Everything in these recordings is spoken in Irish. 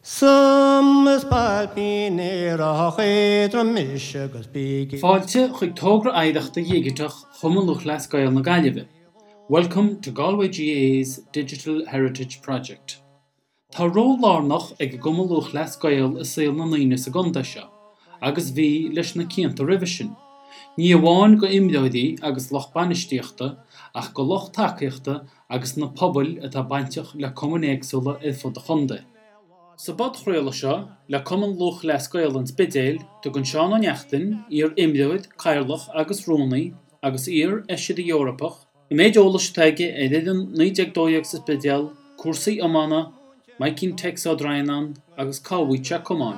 Fáilte chuig tógra aideachta dhéigeteach chumanlúch leas Gael na Gaillimhe. Welcome to Galway GA's Digital Heritage Project. Tá rólárnach ag gumalúch leas Gael is saol na naoine sa gunda seo, agus bhí leis na cianta revision. Ní amháin go imdóidí agus loch banistíochta ach go loch tacaíochta agus na pobl atá bainteach le cumann éagsúla i fud a chunda. Sa bod chréile seo, le cumann lúch leas Gael an spidéil, do gon seán an neachtain ar imdóid, cairlach agus rónaí agus ar eisiad i Eorpach. I méid ólas teige é idir 92 sa spidéil, cuasaí amana, Maicín Texad Rainan agus Cáhuite Cumáin.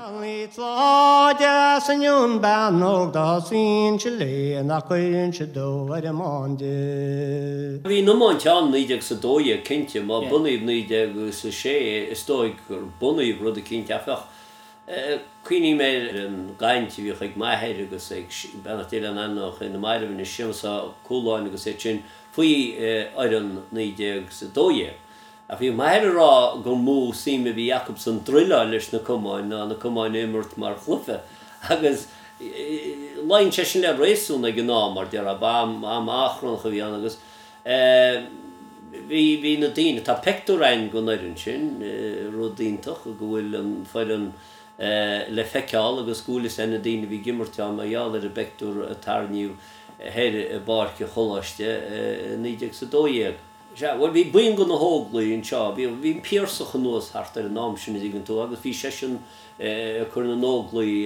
Bhí nómáin teán 92 cinnte má bunaíomh 96 istóig gur bunaíomh rud a cinnte afach. Cuoine mé an gaiinte bhíoch ag maithéir agus ag beannatíile an annach in na maidirh na siamsa cúláin agus é sin faoi ar an 92. A bhí maithéir rá go mú Síime bhí Jacobson drilla leis na Cumáin émart mar chlufa. Agus láin sé sin le réasúna gná mar dear a bam achran go bhí an agus bhí na daoine tá pectorain go éireann sin rudíntach go bhfuil an fáil an le feiceáil agus scúlas na daoine bhí gimarteáil mar dheall ar a pector a tarniú héir a barce choláiste 92. Well, bhí buin go na hóglaí an seo, bhí piersach an nuas hart ar an nám sin igen tú, agus bhí sé sin chur na nóglaí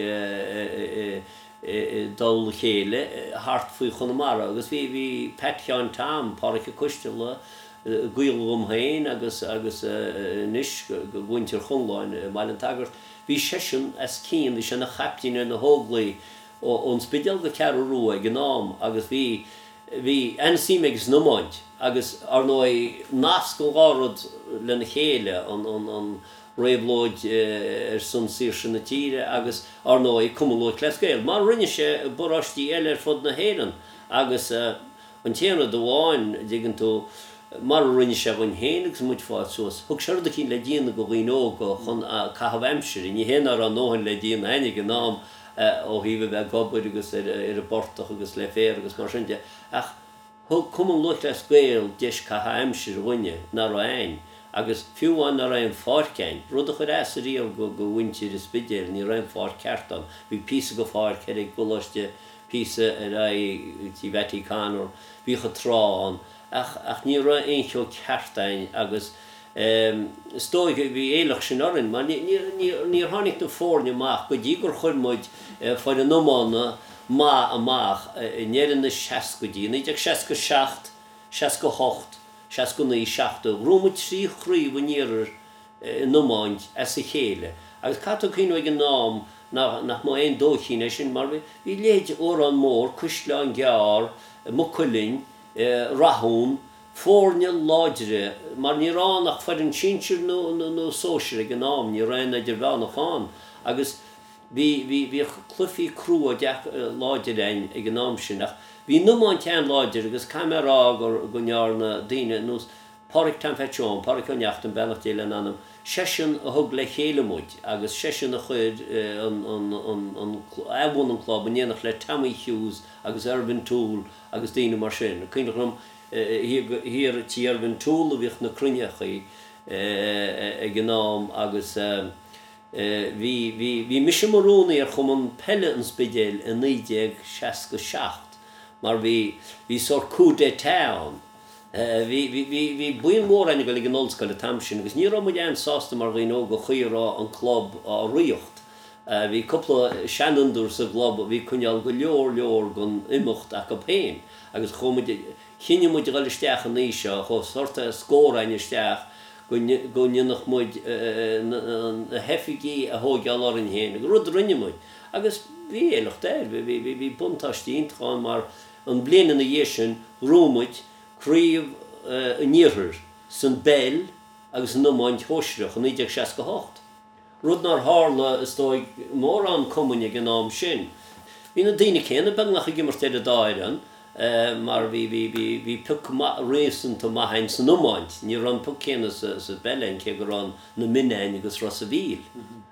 dul chéile hart faoi Chonamara, agus bhí Petcheán Tam, páracha cuisteala, ghuiil hain agus nis go bhaintear chunláin mailan tagart. Bhí sé sin as cín is sin na chaptíine na hóglaí ón spidéal go cear rua ag an nám, agus bhí an Síime agus nómáint. Agus ar nói nás go gárad le na chéile an réimhlóid ar san sír sin na tíre agus ar nói cumalóid leas Gael. Mar rinne sé borráistí eile ar fud na héireann agus an téanna do bháin digann tú mar rinne sé bhain héin agus muid fáil suas. Thug seirda cín le díana go ghuió go chun cahabhaimseir, ní héanaar an nóhan le díana haine an nám ó híomh bheith gobaid agus ar a bortach agus le fér agus mar sinnte. Ach cumann lucht leas Gael deis cahabhaimseir bhaine ná rain agus fiúháin ná rain fáircein. Rud a chur as a riamh go bhaintear is spidéil ní rain fáir ceartan. Bhí písa go fáir ceir ag gulaiste písa a ra tí Vaticanor bhí go trán ach ní ra éonseo ceartain agus stóig bhí éilech sin orin, mar ní tháinig na fórne amach go dtí gur chuirmuid fáil an nómána má amach néan na 60 go dtí, 67, 68, 69, rúmid trí chríomh níar nómáint as a chéile. Agus catú cín ag an nám nach má aon dóchéine sin mar bhí léid ó an mór, cúisleán gear, muculin, rathún, fórne láidre, mar ní ránach far an sinseir nó sóisiir ag an nám, ní rain idir bheannach an. Agus bhí clufií crua láidirein ag an nám sin. Bhí nómáin tean láidir agus camerá go nearna daoine nús páric tanfeitión, páric an neachtain beannatíile an anam. Sesin a thug le chéilemuid agus sesin a chuid an bhhain an club an dhéanach le Tammy Hughes agus Irvin Toole agus daoine mar sin. Cínach hir tí Irvin Toole a bhíoch na crunnechaí ag an nám agus bhí mise marúnaí ar chum an pelle an spidéil in 1967, mar bhí sort coup d'état an. Bhí buin mór aine go le an ollscoil a tamsin, agus ní muid an sásta mar ghuió go chuirrá an club á riocht. Bhí coppla seananúir sa glob, bhí cuneal go leor gon imimecht a go péin, agus chinne muid go isteach an níoseo, chu sorta scór aine isteach, go nionach muid a hefigí a thógeall ar an héin, go rud rinne muid. Agus bhí éilech déir, bhí buntáistíint chuáin mar an bliana na dhéisin rúmuid críomh níorthir san bell agus an nómáint hóisireach an 1968. Rud nar hála is dóigh mór an cumanne an nám sin. Bhí na daoine céanna beagnach a gimartéad a dáireann, mar bhí puc réasant a maithain san nómáint, ní ran puc céanna sa bellin cé go ran na minéin agus ras a bhíl.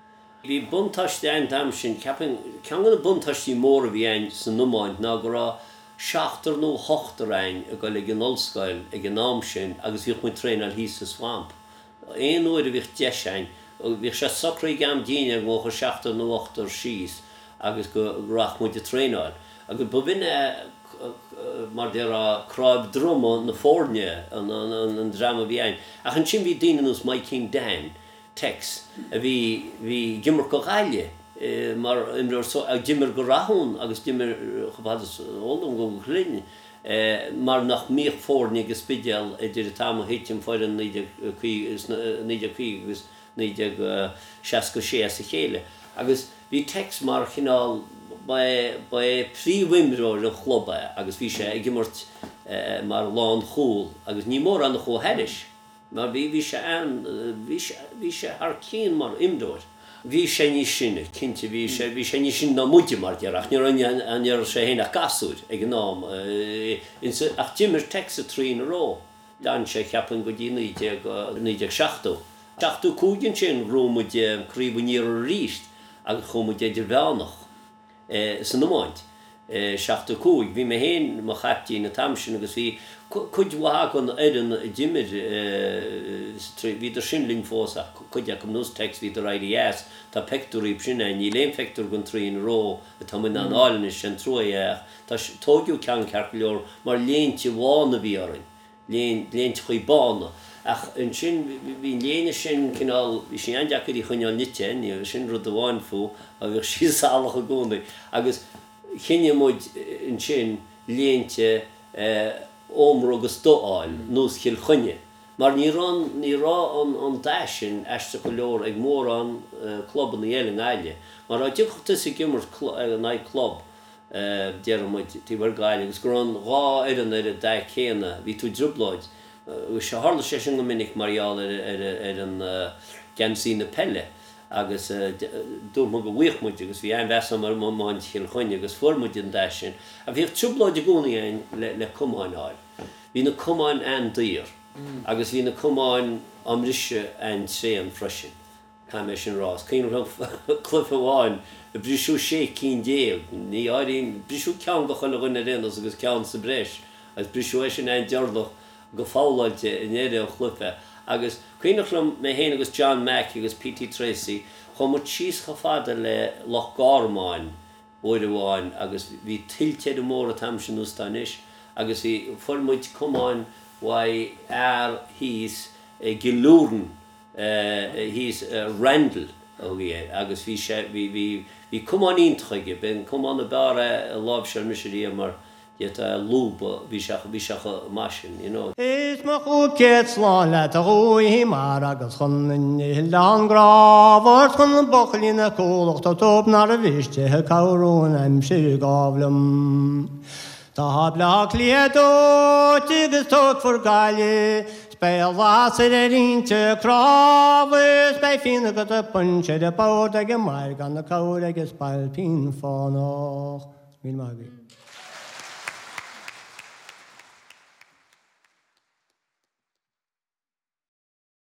Bhí buntáiste an tam sin cean go buntáistí mór a bhí ein san nómáint ná go rá seachtar nó hochtar ein a go le an olscoil ag an nám sin agus bhíoh mu tréin al hí sa swamp. Éon uair a bhíh deis ein, bhíh sé socraí gam díine go chu seachtar nó ochtar síos agus go rach mu de tréáil. Agus ba bhíine mar de a cráib drama na fórne an drama bhí ein. Ach an sin bhí daine ús mai cín dain. Text a bhí gimmer go gáile mar gimmer go rathún agus gimmer chobadas ólam go chlíne mar nach míoch fórne agus spideal idir tam héitim foiir an 90 agus 96 a chéile. Agus bhí text mar chinál ba príomhimró a chlobbe agus bhí sé gimmert mar lán chúl agus ní mór an cho heiris. Maar wie ze haar kien maar imdoor. Wie zijn niet zinnen, kindje wie zijn niet zinnen dan moet je maar direct. En je ze heen naar kassoer, ik nam. In ze achtimmer teksten 3 in a row. Dan ze hebben goed niet je schachto. Schachto koeien room moet je krijgen hier riest. En gewoon moet je er wel nog. Ze nooit. Schachto koe, wie me heen mag heb je in het hamschen dus wie. Could you walk on Eden Jimmy with the Schindling force? Could you come those text with the IDS? The pector in and you lame factor gun 3 in a row, the Tomin and Islandish and Troy. That's told you can calculate, maar leentje wane bieren. Leentje goeie banen. Ach, en shin, wie leene shin kanal, wie shin aan jakker die gewoon niet ken, je shin rode wine voor, maar she zalig gegaan. Agus, geen je moet en shin leentje omrogus doáil nús chill chunne. Mar ní an dasin eiste go leor ag mór an club an éile eile. Mar a dúchta sa gimmar na club dearmid tí bhar gaile, agus gur an rá an ar a da chéna, hí tú dribláid. Se hála sé sin go minic mariaal ar an gansí na pelle. Agus dúm go bhuichmuid agus bhí ein bheas mar máin chill chunne agus formmuid an dasin. A bhíh trúbláid a gúnaí ein le cumáin áil. Bhí na cumáin an dír, agus bhí na cumáin amrise an sé an freisin. Caime sin rás. Cín cluf amháin a brísú sé cín déag. Ní áirín brísú ceann go chuna rinne rinnas agus ceann sa breis. Agus brísú é sin ein dearlach go fáilte in éire an chlufe. Agus cuineachlam me héin agus John Mack agus P.T. Tracy chumar síos chafada le Loch Garmáin óidirháin agus bhí tiltte de mór a tamsin ústanis agus bhí formmuid cumáin wai hís gilúren hís Randall agus bhí cumáin íntraige ben cumáin na bara a láb se misisií mar yet a lúb bhí masin, you know. Is mo goed slán le a roií mar agus chun an grávart chun an bochlín a cólacht a tóp nar a bhiste he cabhrún am si gáblam. Tá hab le líadó agus tóg for gaile, spéil lásir a rínte crávus, bei fin agus a punse de bád ag mar gan na cabhr agus spáil pín fánach. Míl